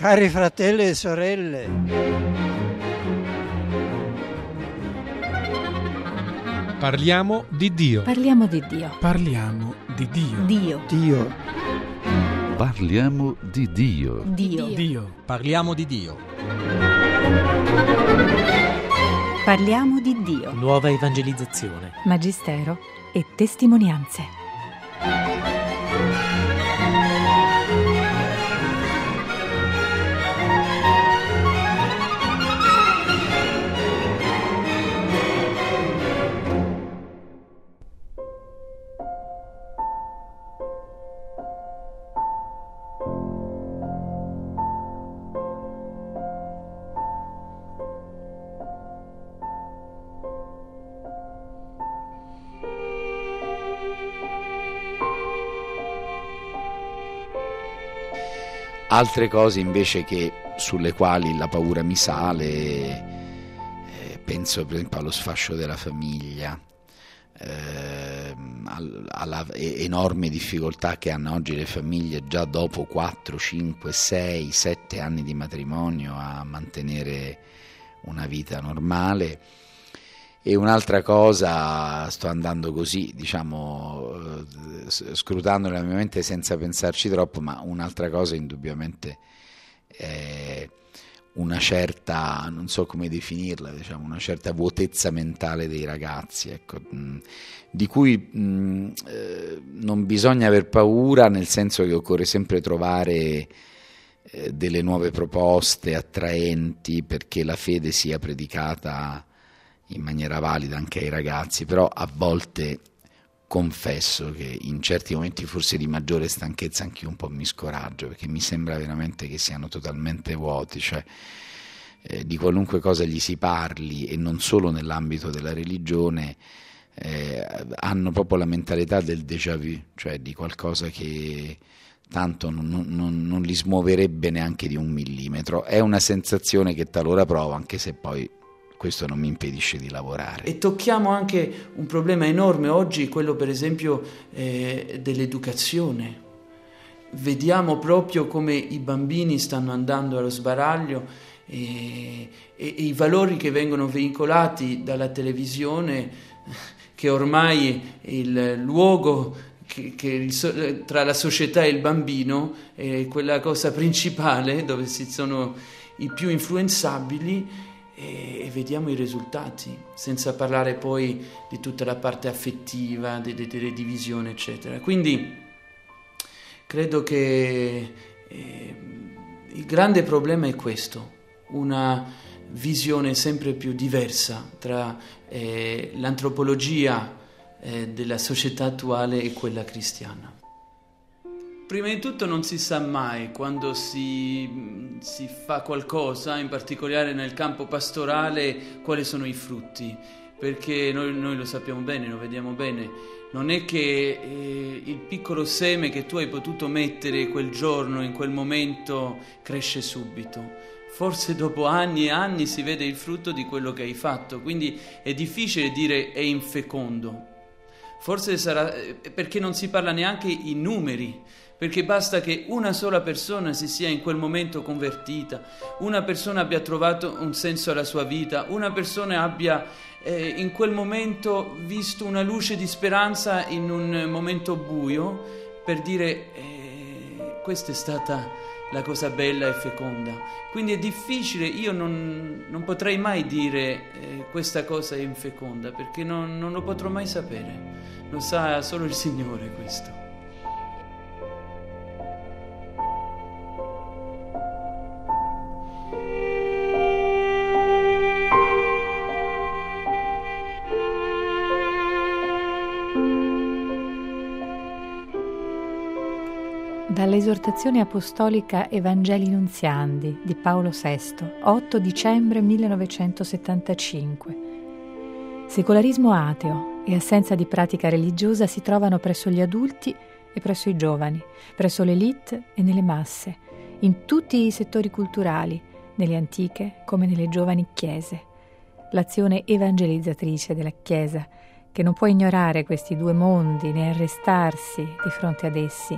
Cari fratelli e sorelle, parliamo di Dio. Parliamo di Dio. Parliamo di Dio. Dio, Parliamo di Dio. Dio. Parliamo di Dio. Parliamo di Dio. Nuova evangelizzazione. Magistero e testimonianze. Altre cose invece che sulle quali la paura mi sale, penso per esempio allo sfascio della famiglia, alla enorme difficoltà che hanno oggi le famiglie già dopo 4, 5, 6, 7 anni di matrimonio a mantenere una vita normale. E un'altra cosa, sto andando così, diciamo, scrutando la mia mente senza pensarci troppo, ma un'altra cosa indubbiamente è una certa, non so come definirla, diciamo, una certa vuotezza mentale dei ragazzi, ecco, di cui non bisogna aver paura, nel senso che occorre sempre trovare delle nuove proposte attraenti perché la fede sia predicata in maniera valida anche ai ragazzi, però a volte confesso che in certi momenti forse di maggiore stanchezza anche io un po' mi scoraggio, perché mi sembra veramente che siano totalmente vuoti, cioè di qualunque cosa gli si parli, e non solo nell'ambito della religione, hanno proprio la mentalità del déjà vu, cioè di qualcosa che tanto non li smuoverebbe neanche di 1 millimetro. È una sensazione che talora provo, anche se poi questo non mi impedisce di lavorare. E tocchiamo anche un problema enorme oggi, quello per esempio dell'educazione. Vediamo proprio come i bambini stanno andando allo sbaraglio e i valori che vengono veicolati dalla televisione, che ormai il luogo tra la società e il bambino è quella cosa principale dove si sono i più influenzabili. E vediamo i risultati, senza parlare poi di tutta la parte affettiva, delle divisioni, eccetera. Quindi credo che il grande problema è questo, una visione sempre più diversa tra l'antropologia della società attuale e quella cristiana. Prima di tutto non si sa mai quando si fa qualcosa, in particolare nel campo pastorale, quali sono i frutti, perché noi lo sappiamo bene, lo vediamo bene. Non è che il piccolo seme che tu hai potuto mettere quel giorno, in quel momento, cresce subito. Forse dopo anni e anni si vede il frutto di quello che hai fatto, quindi è difficile dire è infecondo. Forse sarà perché non si parla neanche in numeri, perché basta che una sola persona si sia in quel momento convertita, una persona abbia trovato un senso alla sua vita, una persona abbia in quel momento visto una luce di speranza in un momento buio, per dire questa è stata la cosa bella e feconda. Quindi è difficile, io non potrei mai dire questa cosa è infeconda, perché non lo potrò mai sapere, lo sa solo il Signore questo. Dall'esortazione apostolica Evangelii Nunziandi di Paolo VI, 8 dicembre 1975. Secolarismo ateo e assenza di pratica religiosa si trovano presso gli adulti e presso i giovani, presso l'élite e nelle masse, in tutti i settori culturali, nelle antiche come nelle giovani chiese. L'azione evangelizzatrice della Chiesa, che non può ignorare questi due mondi né arrestarsi di fronte ad essi,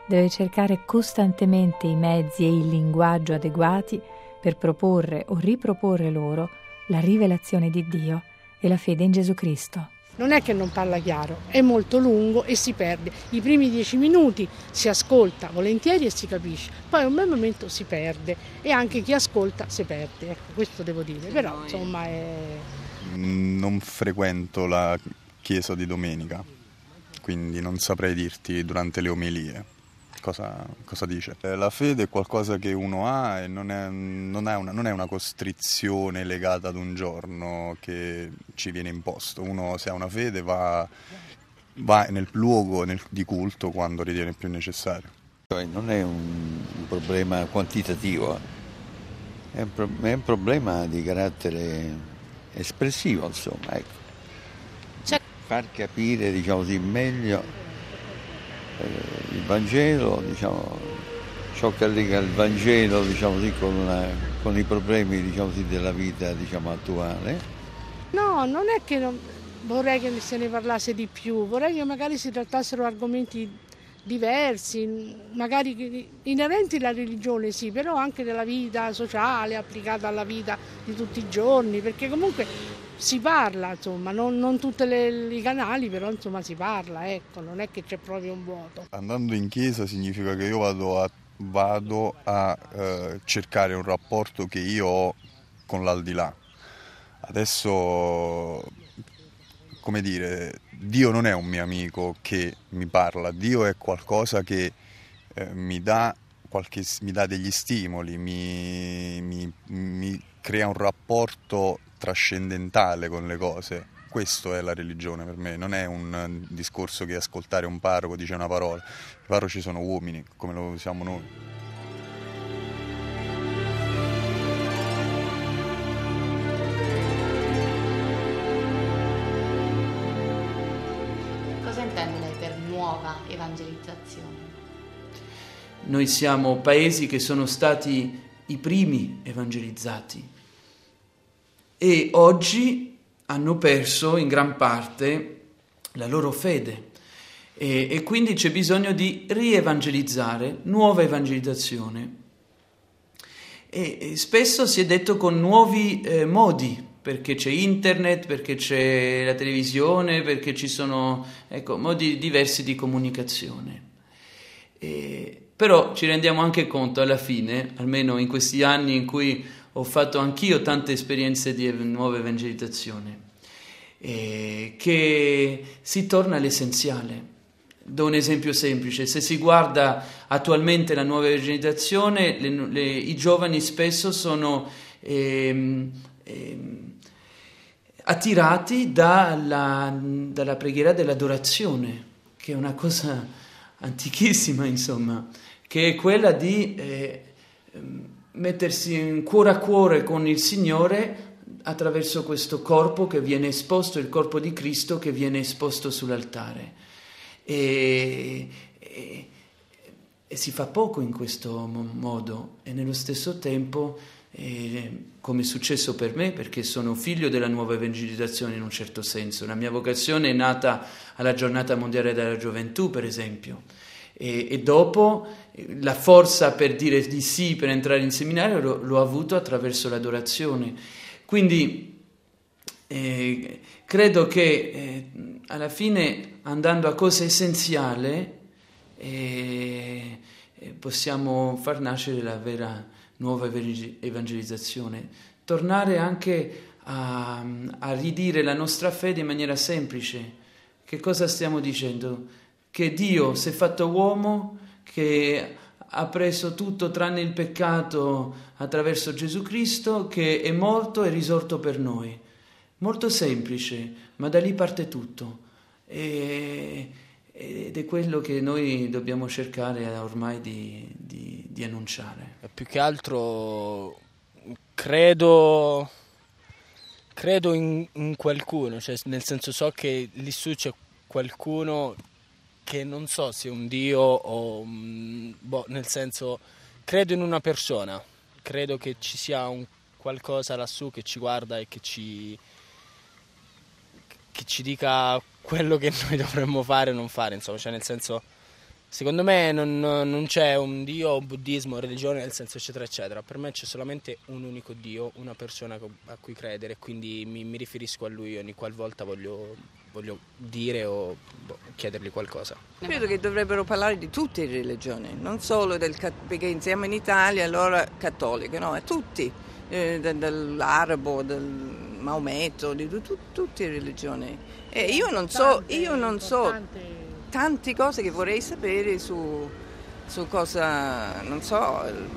deve cercare costantemente i mezzi e il linguaggio adeguati per proporre o riproporre loro la rivelazione di Dio e la fede in Gesù Cristo. Non è che non parla chiaro, è molto lungo e si perde. I primi 10 minuti si ascolta volentieri e si capisce, poi a un bel momento si perde e anche chi ascolta si perde, ecco, questo devo dire, però insomma è... Non frequento la chiesa di domenica, quindi non saprei dirti durante le omelie cosa dice. La fede è qualcosa che uno ha e non è una costrizione legata ad un giorno che ci viene imposto. Uno, se ha una fede, va nel luogo di culto quando ritiene più necessario. Non è un problema quantitativo, è un problema di carattere espressivo, insomma, ecco. Far capire, diciamo così, meglio il Vangelo, diciamo, ciò che lega il Vangelo, diciamo così, con i problemi, diciamo così, della vita, diciamo, attuale. No, non è che vorrei che se ne parlasse di più, vorrei che magari si trattassero argomenti diversi, magari inerenti alla religione sì, però anche della vita sociale applicata alla vita di tutti i giorni, perché comunque si parla, insomma, non tutti i canali, però insomma si parla, ecco, non è che c'è proprio un vuoto. Andando in chiesa significa che io vado a cercare un rapporto che io ho con l'aldilà. Adesso, come dire, Dio non è un mio amico che mi parla, Dio è qualcosa che mi dà degli stimoli, mi crea un rapporto trascendentale con le cose. Questo è la religione per me, non è un discorso che ascoltare un parroco dice una parola. I parroci sono uomini, come lo siamo noi. Cosa intende lei per nuova evangelizzazione? Noi siamo paesi che sono stati i primi evangelizzati e oggi hanno perso in gran parte la loro fede e quindi c'è bisogno di rievangelizzare, nuova evangelizzazione. E spesso si è detto con nuovi modi, perché c'è internet, perché c'è la televisione, perché ci sono modi diversi di comunicazione. Però ci rendiamo anche conto alla fine, almeno in questi anni in cui ho fatto anch'io tante esperienze di nuova evangelizzazione, che si torna all'essenziale. Do un esempio semplice: se si guarda attualmente la nuova evangelizzazione, i giovani spesso sono attirati dalla preghiera dell'adorazione, che è una cosa antichissima, insomma, che è quella di mettersi in cuore a cuore con il Signore attraverso questo corpo che viene esposto, il corpo di Cristo che viene esposto sull'altare. E si fa poco in questo modo e nello stesso tempo, come è successo per me, perché sono figlio della nuova evangelizzazione in un certo senso. La mia vocazione è nata alla giornata mondiale della gioventù, per esempio, e dopo la forza per dire di sì, per entrare in seminario l'ho avuto attraverso l'adorazione. Quindi credo che alla fine, andando a cose essenziali, possiamo far nascere la vera nuova evangelizzazione, tornare anche a ridire la nostra fede in maniera semplice. Che cosa stiamo dicendo? Che Dio si è fatto uomo, che ha preso tutto tranne il peccato attraverso Gesù Cristo, che è morto e risorto per noi. Molto semplice, ma da lì parte tutto. Ed è quello che noi dobbiamo cercare ormai di annunciare. Più che altro credo in qualcuno, cioè nel senso, so che lì su c'è qualcuno che non so se è un Dio o nel senso, credo in una persona, credo che ci sia un qualcosa lassù che ci guarda e che ci dica quello che noi dovremmo fare o non fare, insomma, cioè nel senso, Secondo me non c'è un Dio, buddismo, religione, nel senso eccetera eccetera. Per me c'è solamente un unico Dio, una persona a cui credere, quindi mi riferisco a Lui ogni qualvolta voglio dire o chiedergli qualcosa. Credo che dovrebbero parlare di tutte le religioni, non solo perché siamo in Italia, allora cattoliche, no? Tutti, dall'arabo, del Maometto, di tutte le religioni. E io non so tante cose che vorrei sapere su cosa, non so.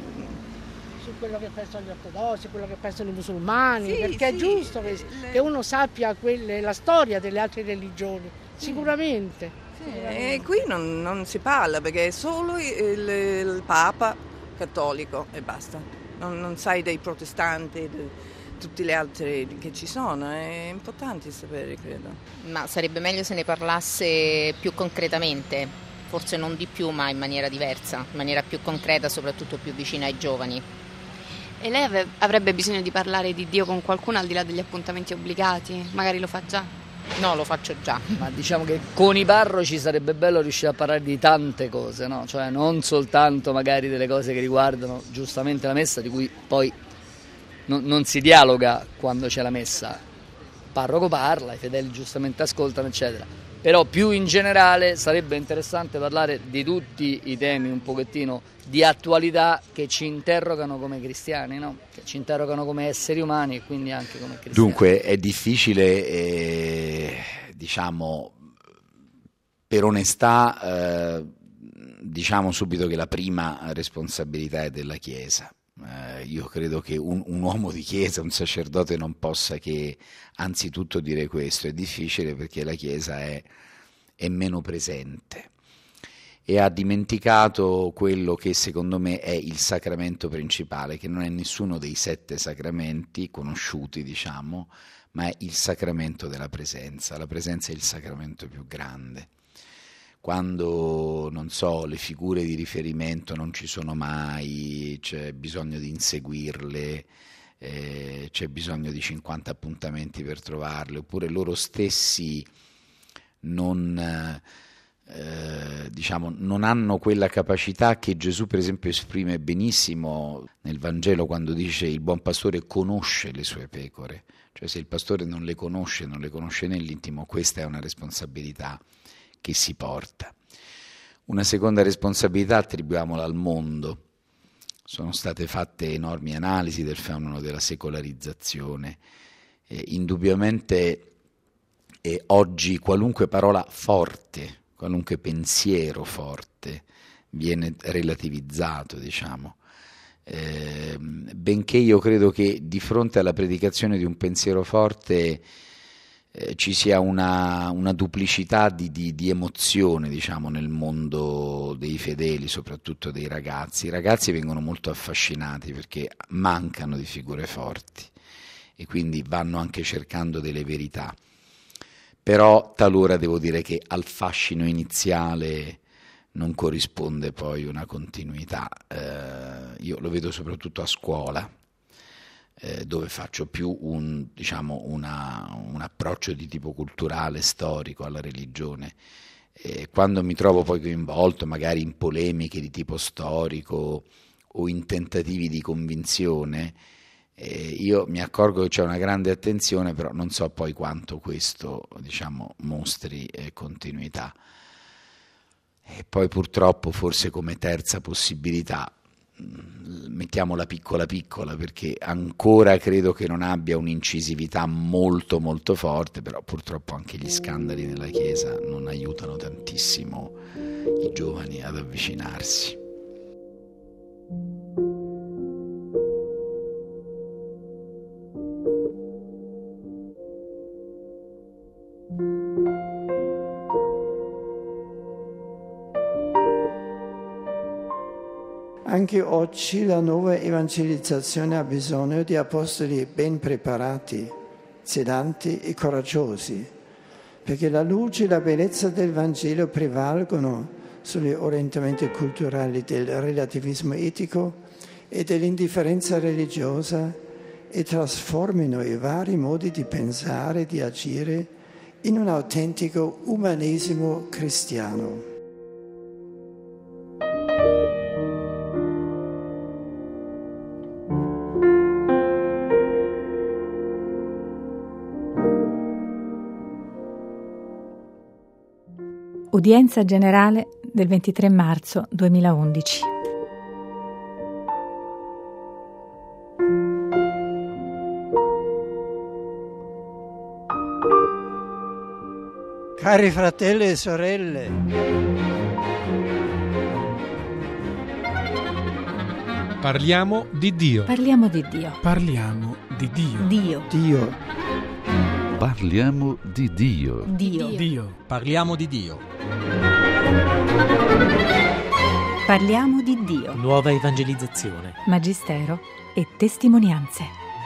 Su quello che pensano gli ortodossi, quello che pensano i musulmani, sì, perché è giusto che uno sappia la storia delle altre religioni, sicuramente. E qui non si parla perché è solo il Papa cattolico e basta. Non sai dei protestanti, tutte le altre che ci sono, è importante sapere, credo. Ma sarebbe meglio se ne parlasse più concretamente, forse non di più ma in maniera diversa, in maniera più concreta, soprattutto più vicina ai giovani. E lei avrebbe bisogno di parlare di Dio con qualcuno al di là degli appuntamenti obbligati? Magari lo fa già? No, lo faccio già. Ma diciamo che con i parroci sarebbe bello riuscire a parlare di tante cose, no? Cioè non soltanto magari delle cose che riguardano giustamente la messa, di cui poi non si dialoga quando c'è la messa. Il parroco parla, i fedeli giustamente ascoltano, eccetera. Però più in generale sarebbe interessante parlare di tutti i temi un pochettino di attualità che ci interrogano come cristiani, no? Che ci interrogano come esseri umani e quindi anche come cristiani. Dunque è difficile, diciamo, per onestà, diciamo subito che la prima responsabilità è della Chiesa. Io credo che un uomo di Chiesa, un sacerdote non possa che anzitutto dire questo. È difficile perché la Chiesa è meno presente e ha dimenticato quello che secondo me è il sacramento principale, che non è nessuno dei 7 sacramenti conosciuti, diciamo, ma è il sacramento della presenza. La presenza è il sacramento più grande. Quando, non so, le figure di riferimento non ci sono mai, c'è bisogno di inseguirle, c'è bisogno di 50 appuntamenti per trovarle, oppure loro stessi non hanno quella capacità che Gesù per esempio esprime benissimo nel Vangelo quando dice il buon pastore conosce le sue pecore, cioè se il pastore non le conosce nell'intimo, questa è una responsabilità che si porta. Una seconda responsabilità attribuiamola al mondo. Sono state fatte enormi analisi del fenomeno della secolarizzazione. Indubbiamente oggi qualunque parola forte, qualunque pensiero forte viene relativizzato, diciamo. Benché io credo che di fronte alla predicazione di un pensiero forte ci sia una duplicità di emozione, diciamo, nel mondo dei fedeli, soprattutto dei ragazzi. I ragazzi vengono molto affascinati perché mancano di figure forti e quindi vanno anche cercando delle verità. Però talora devo dire che al fascino iniziale non corrisponde poi una continuità. Io lo vedo soprattutto a scuola, dove faccio più un approccio di tipo culturale, storico alla religione. Quando mi trovo poi coinvolto magari in polemiche di tipo storico o in tentativi di convinzione, io mi accorgo che c'è una grande attenzione, però non so poi quanto questo, diciamo, mostri continuità. E poi purtroppo forse come terza possibilità mettiamola piccola perché ancora credo che non abbia un'incisività molto molto forte, però purtroppo anche gli scandali nella Chiesa non aiutano tantissimo i giovani ad avvicinarsi. Anche oggi la nuova evangelizzazione ha bisogno di apostoli ben preparati, zelanti e coraggiosi, perché la luce e la bellezza del Vangelo prevalgono sugli orientamenti culturali del relativismo etico e dell'indifferenza religiosa e trasformino i vari modi di pensare e di agire in un autentico umanesimo cristiano. Udienza generale del 23 marzo 2011. Cari fratelli e sorelle, parliamo di Dio. Parliamo di Dio. Parliamo di Dio. Dio. Parliamo di Dio. Dio. Parliamo di Dio. Parliamo di Dio. Nuova evangelizzazione. Magistero e testimonianze.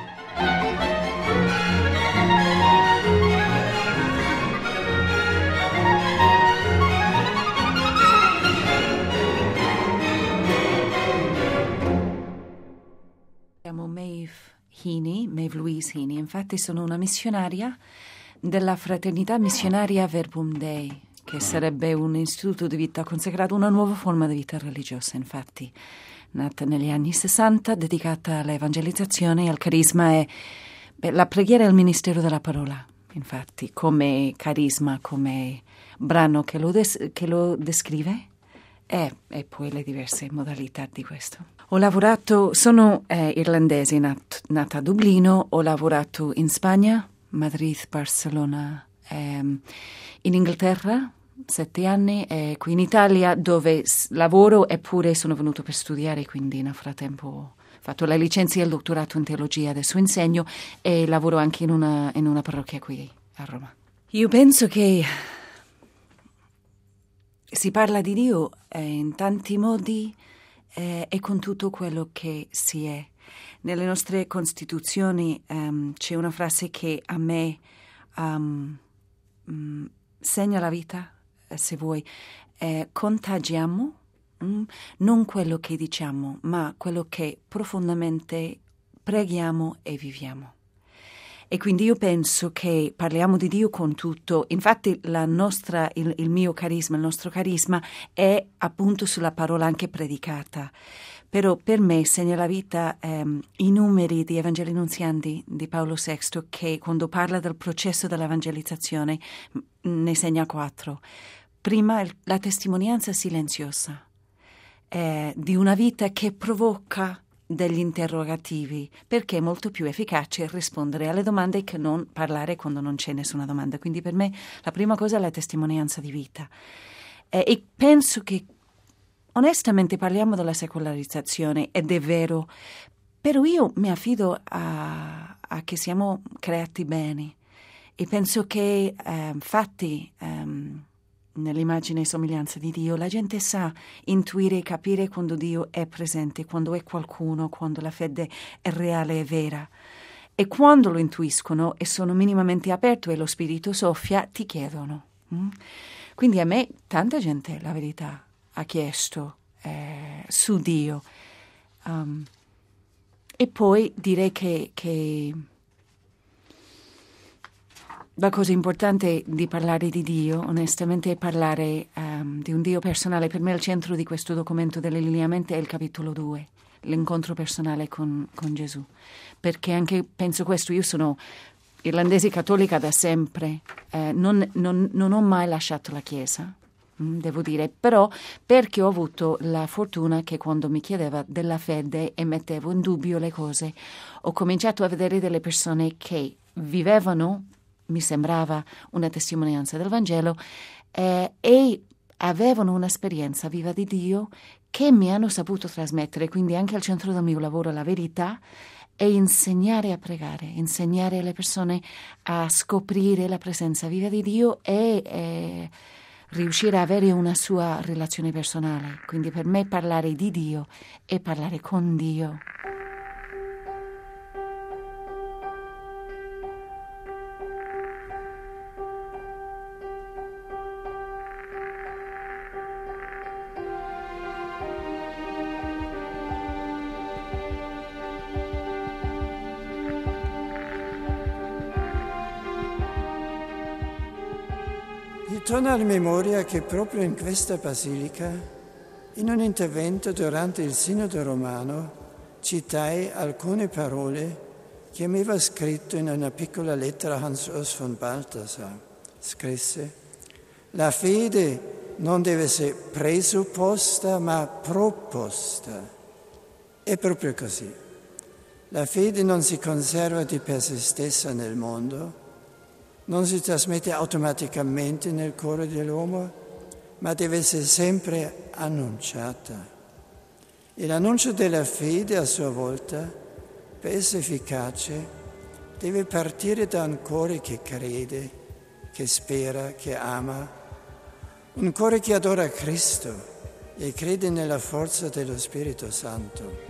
Chiamo Maeve Louise Heaney, infatti sono una missionaria della Fraternità Missionaria Verbum Dei, che sarebbe un istituto di vita consacrato, una nuova forma di vita religiosa, infatti, nata negli anni 60, dedicata all'evangelizzazione e al carisma e la preghiera e il ministero della parola, infatti, come carisma, come brano che lo descrive e poi le diverse modalità di questo. Sono irlandese, nata a Dublino, ho lavorato in Spagna, Madrid, Barcellona, in Inghilterra 7 anni, e qui in Italia dove lavoro eppure sono venuto per studiare, quindi nel frattempo ho fatto la licenza e il dottorato in teologia, adesso insegno e lavoro anche in una parrocchia qui a Roma. Io penso che si parla di Dio in tanti modi e con tutto quello che si è. Nelle nostre Costituzioni c'è una frase che a me segna la vita, se vuoi. Contagiamo non quello che diciamo, ma quello che profondamente preghiamo e viviamo. E quindi io penso che parliamo di Dio con tutto. Infatti il mio carisma, il nostro carisma è appunto sulla parola anche predicata. Però per me segna la vita i numeri di Evangeli Nunziandi di Paolo VI, che quando parla del processo dell'evangelizzazione ne segna 4. Prima la testimonianza silenziosa di una vita che provoca degli interrogativi, perché è molto più efficace rispondere alle domande che non parlare quando non c'è nessuna domanda. Quindi per me la prima cosa è la testimonianza di vita. E penso che onestamente parliamo della secolarizzazione ed è vero, però io mi affido a che siamo creati bene e penso che fatti nell'immagine e somiglianza di Dio, la gente sa intuire e capire quando Dio è presente, quando è qualcuno, quando la fede è reale e vera. E quando lo intuiscono e sono minimamente aperto e lo spirito soffia, ti chiedono. Quindi a me tanta gente, la verità, ha chiesto su Dio. E poi direi che la cosa importante di parlare di Dio, onestamente, è parlare di un Dio personale. Per me il centro di questo documento delle lineamenti è il capitolo 2, l'incontro personale con Gesù. Perché anche penso questo, io sono irlandese cattolica da sempre, non ho mai lasciato la Chiesa, devo dire, però perché ho avuto la fortuna che quando mi chiedeva della fede e mettevo in dubbio le cose, ho cominciato a vedere delle persone che vivevano, mi sembrava, una testimonianza del Vangelo e avevano un'esperienza viva di Dio che mi hanno saputo trasmettere. Quindi anche al centro del mio lavoro la verità è insegnare a pregare, insegnare alle persone a scoprire la presenza viva di Dio e riuscire a avere una sua relazione personale. Quindi per me parlare di Dio è parlare con Dio. Torna alla memoria che proprio in questa basilica, in un intervento durante il Sinodo romano, citai alcune parole che aveva scritto in una piccola lettera Hans Urs von Balthasar. Scrisse: la fede non deve essere presupposta ma proposta. È proprio così. La fede non si conserva di per sé stessa nel mondo, non si trasmette automaticamente nel cuore dell'uomo, ma deve essere sempre annunciata. E l'annuncio della fede, a sua volta, per essere efficace, deve partire da un cuore che crede, che spera, che ama, un cuore che adora Cristo e crede nella forza dello Spirito Santo.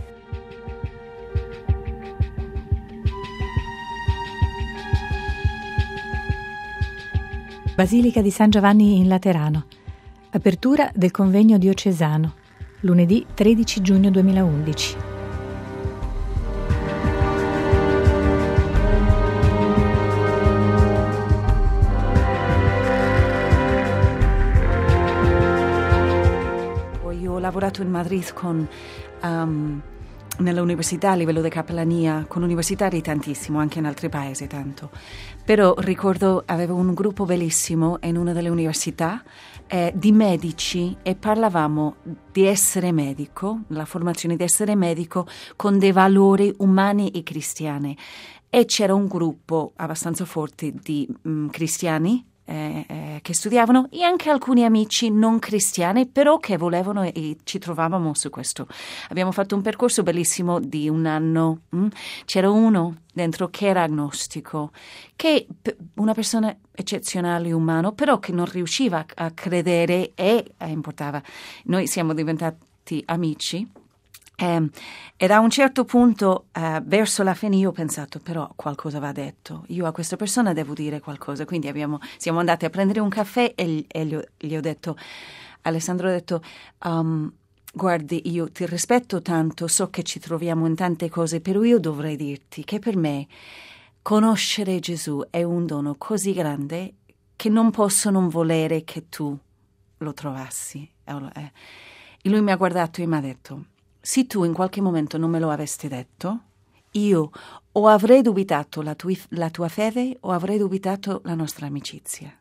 Basilica di San Giovanni in Laterano. Apertura del convegno diocesano, lunedì 13 giugno 2011. Io ho lavorato in Madrid nell'università a livello di cappellania, con universitari tantissimo, anche in altri paesi tanto. Però ricordo avevo un gruppo bellissimo in una delle università di medici e parlavamo di essere medico, la formazione di essere medico con dei valori umani e cristiani. E c'era un gruppo abbastanza forte di cristiani che studiavano e anche alcuni amici non cristiani, però che volevano e ci trovavamo su questo. Abbiamo fatto un percorso bellissimo di un anno. C'era uno dentro che era agnostico, che una persona eccezionale, umano, però che non riusciva a credere e importava. Noi siamo diventati amici. E da un certo punto, verso la fine, io ho pensato, però qualcosa va detto. Io a questa persona devo dire qualcosa. Quindi siamo andati a prendere un caffè e gli ho detto, Alessandro ha detto, guardi, io ti rispetto tanto, so che ci troviamo in tante cose, però io dovrei dirti che per me conoscere Gesù è un dono così grande che non posso non volere che tu lo trovassi. E lui mi ha guardato e mi ha detto, se tu in qualche momento non me lo avessi detto, io o avrei dubitato la tua fede o avrei dubitato la nostra amicizia.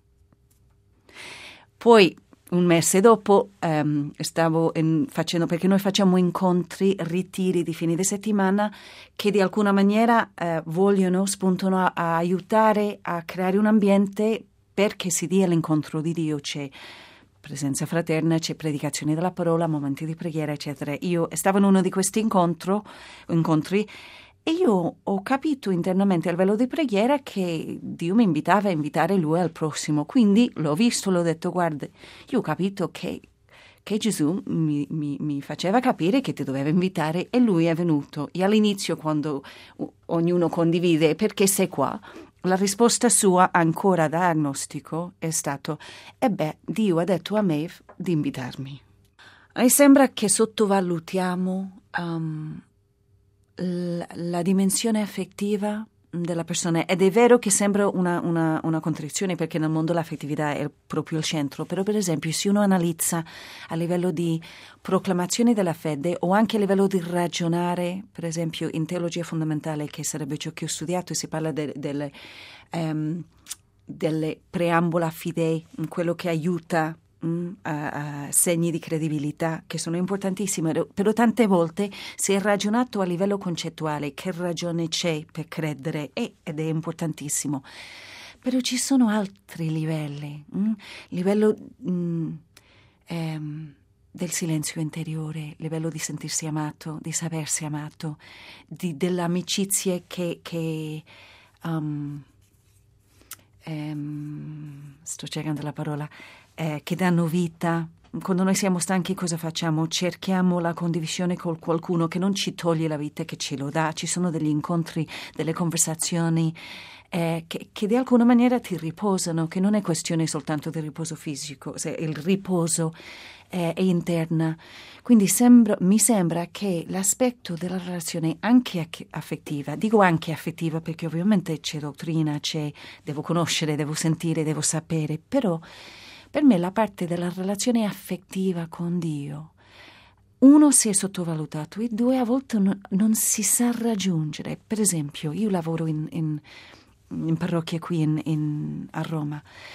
Poi, un mese dopo, stavo facendo, perché noi facciamo incontri, ritiri di fine di settimana che di alcuna maniera spuntano a aiutare a creare un ambiente perché si dia l'incontro di Dio. C'è presenza fraterna, c'è predicazione della parola, momenti di preghiera, eccetera. Io stavo in uno di questi incontri e io ho capito internamente a livello di preghiera che Dio mi invitava a invitare lui al prossimo. Quindi l'ho visto, l'ho detto, guarda, io ho capito che Gesù mi faceva capire che ti doveva invitare e lui è venuto. E all'inizio, quando ognuno condivide perché sei qua, la risposta sua, ancora da agnostico, è stato Dio ha detto a me di invitarmi. E sembra che sottovalutiamo la dimensione affettiva della persona, ed è vero che sembra una contraddizione perché nel mondo l'affettività è proprio il centro, però per esempio se uno analizza a livello di proclamazione della fede o anche a livello di ragionare, per esempio in teologia fondamentale, che sarebbe ciò che ho studiato, si parla delle preambula fidei, quello che aiuta a segni di credibilità che sono importantissimi, però tante volte si è ragionato a livello concettuale che ragione c'è per credere ed è importantissimo, però ci sono altri livelli, livello del silenzio interiore, livello di sentirsi amato, di sapersi amato, delle amicizie che sto cercando la parola, che danno vita. Quando noi siamo stanchi cosa facciamo? Cerchiamo la condivisione con qualcuno che non ci toglie la vita, che ce lo dà. Ci sono degli incontri, delle conversazioni che di alcuna maniera ti riposano, che non è questione soltanto di riposo fisico, il riposo è interna. Quindi mi sembra che l'aspetto della relazione anche affettiva, dico anche affettiva perché ovviamente c'è dottrina, devo conoscere, devo sentire, devo sapere, però per me la parte della relazione affettiva con Dio, uno, si è sottovalutato e due, a volte non si sa raggiungere. Per esempio, io lavoro in parrocchia qui a Roma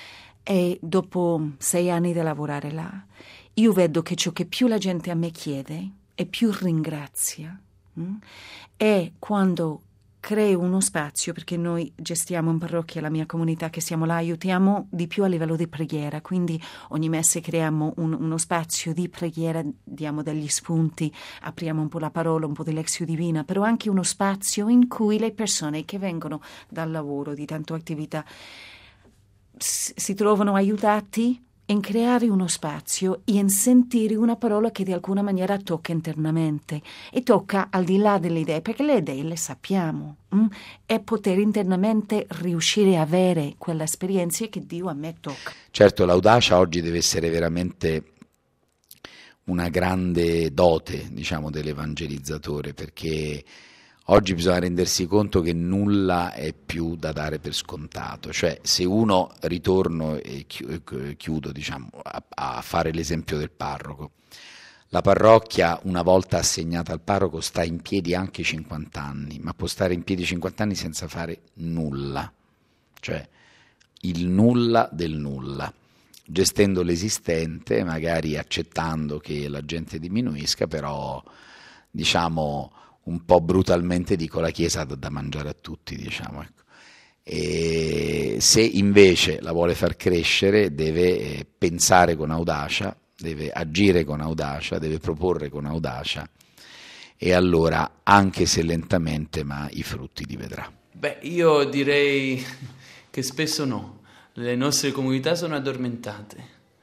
E dopo 6 anni di lavorare là, io vedo che ciò che più la gente a me chiede e più ringrazia è quando creo uno spazio, perché noi gestiamo in parrocchia la mia comunità che siamo là, aiutiamo di più a livello di preghiera, quindi ogni mese creiamo uno spazio di preghiera, diamo degli spunti, apriamo un po' la parola, un po' di lexio divina, però anche uno spazio in cui le persone che vengono dal lavoro, di tante attività, si trovano aiutati in creare uno spazio e in sentire una parola che di alcuna maniera tocca internamente e tocca al di là delle idee, perché le idee le sappiamo, e poter internamente riuscire a avere quella esperienza che Dio a me tocca. Certo, l'audacia oggi deve essere veramente una grande dote, diciamo, dell'evangelizzatore, perché oggi bisogna rendersi conto che nulla è più da dare per scontato, cioè se uno, ritorno e chiudo, diciamo, a fare l'esempio del parroco, la parrocchia una volta assegnata al parroco sta in piedi anche 50 anni, ma può stare in piedi 50 anni senza fare nulla, cioè il nulla del nulla, gestendo l'esistente, magari accettando che la gente diminuisca, però diciamo un po' brutalmente dico, la Chiesa ha da mangiare a tutti, diciamo, ecco. E se invece la vuole far crescere deve pensare con audacia, deve agire con audacia, deve proporre con audacia, e allora, anche se lentamente, ma i frutti li vedrà. Beh, io direi che spesso no, le nostre comunità sono addormentate,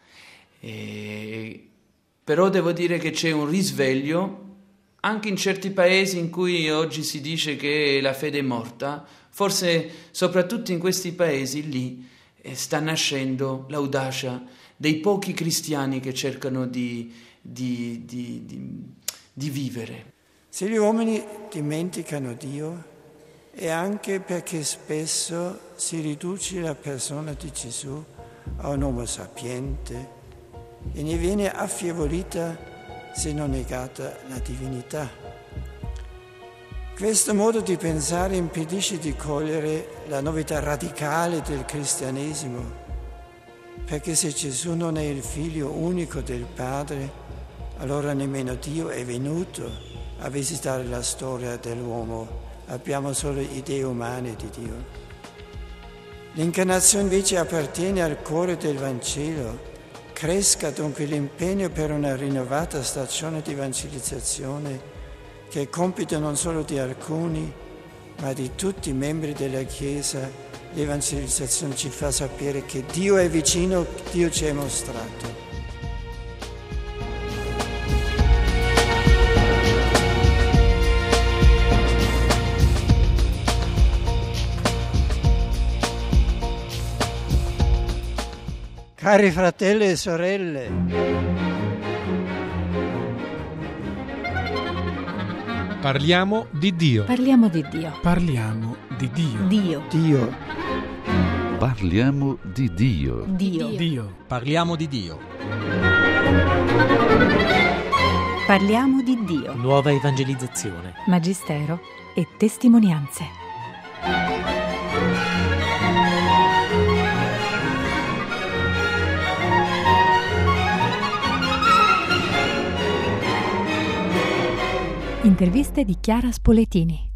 però devo dire che c'è un risveglio anche in certi paesi in cui oggi si dice che la fede è morta. Forse soprattutto in questi paesi lì sta nascendo l'audacia dei pochi cristiani che cercano di vivere. Se gli uomini dimenticano Dio è anche perché spesso si riduce la persona di Gesù a un uomo sapiente e ne viene affievolita se non negata la divinità. Questo modo di pensare impedisce di cogliere la novità radicale del cristianesimo, perché se Gesù non è il figlio unico del Padre, allora nemmeno Dio è venuto a visitare la storia dell'uomo, abbiamo solo idee umane di Dio. L'incarnazione invece appartiene al cuore del Vangelo. Cresca dunque l'impegno per una rinnovata stagione di evangelizzazione che è compito non solo di alcuni, ma di tutti i membri della Chiesa. L'evangelizzazione ci fa sapere che Dio è vicino, Dio ci è mostrato. Cari fratelli e sorelle, parliamo di Dio. Parliamo di Dio. Parliamo di Dio. Dio. Dio. Parliamo di Dio. Dio. Dio. Parliamo di Dio. Parliamo di Dio. Nuova evangelizzazione. Magistero e testimonianze. Interviste di Chiara Spoletini.